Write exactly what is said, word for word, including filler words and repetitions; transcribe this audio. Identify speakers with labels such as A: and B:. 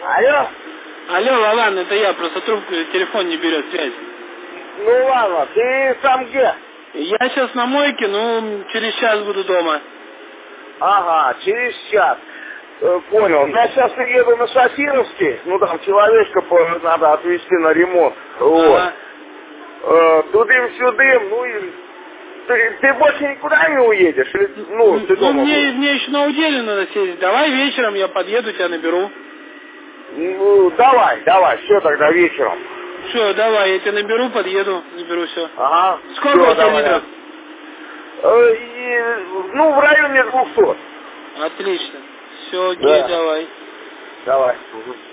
A: Алло?
B: Алло, Вован, это я, просто трубку, телефон не берет связь.
A: Ну ладно, ты сам где?
B: Я сейчас на мойке, ну, через час буду дома.
A: Ага, через час. Э, понял. Я сейчас еду на Шафировский, ну там человечка по- надо отвезти на ремонт. Вот.
B: Ага.
A: Э, тудым-сюдым, ну и... Ты, ты больше никуда не уедешь? Или, ну,
B: М,
A: ты
B: Ну,
A: дома
B: мне,
A: будешь?
B: мне еще на уделе надо сесть. Давай вечером я подъеду, тебя наберу.
A: Ну, давай, давай, все тогда вечером.
B: Все, давай, я тебя наберу, подъеду, заберу все.
A: Ага,
B: Сколько
A: все,
B: у тебя
A: давай.
B: литров?
A: Э, и, ну, в районе двухсот.
B: Отлично. Все, окей,
A: Да,
B: давай.
A: давай. Мгм.